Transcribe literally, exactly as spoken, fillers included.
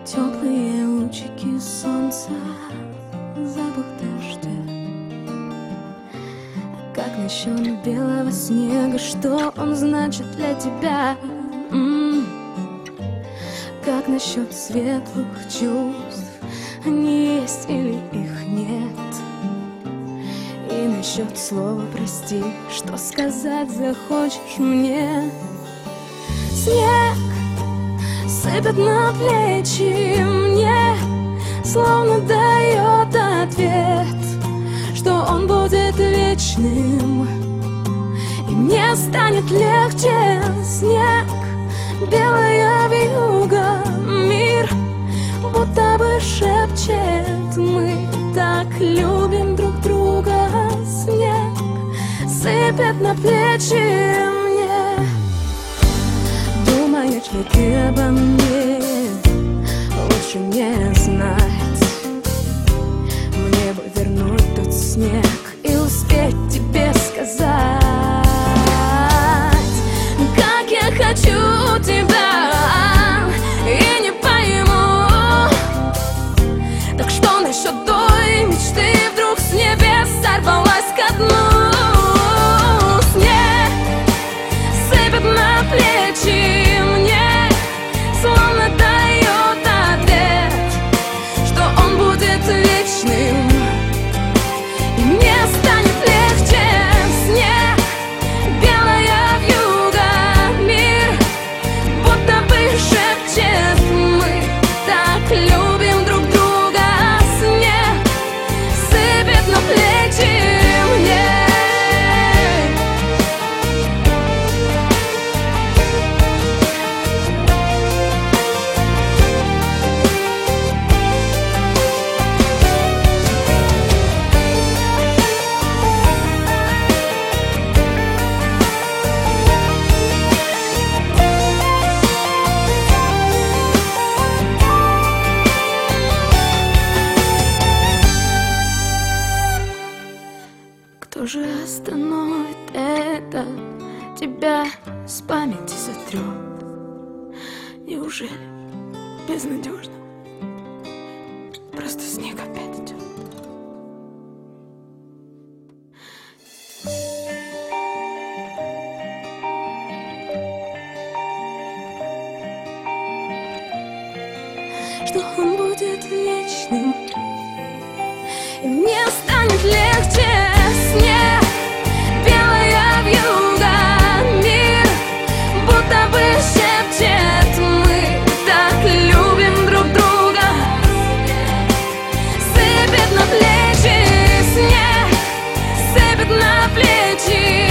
Теплые лучики солнца, запах дождя. Как насчет белого снега, что он значит для тебя? М-м-м. Как насчет светлых чувств, они есть или их нет? И насчет слова прости, что сказать захочешь мне? Снег сыпет на плечи мне, словно дает ответ, что он будет вечным, и мне станет легче. Снег, белая вьюга, мир будто бы шепчет: мы так любим друг друга. Снег сыпет на плечи мне. Думаешь ли ты обо мне? Лучше не знать. Мне бы вернуть тот снег и успеть тебе сказать, как я хочу тебя, и не пойму. Так что насчет той мечты, вдруг с небес сорвалась ко дну? Снег сыпет на плечи мне, словно дает ответ, что он будет вечным, и мне станет легче. Снег, белая вьюга, мир будто бы шепчет: мы так любим друг друга. Снег сыпет на плечи мне. Кто же остановит это? Тебя с памяти сотрет. Неужели безнадежно? Просто снег опять идет. Что он будет вечным, и мне станет легче. Снег, белая вьюга, мир будто бы шепчет: мы так любим друг друга. Сыпет на плечи снег, сыпет на плечи.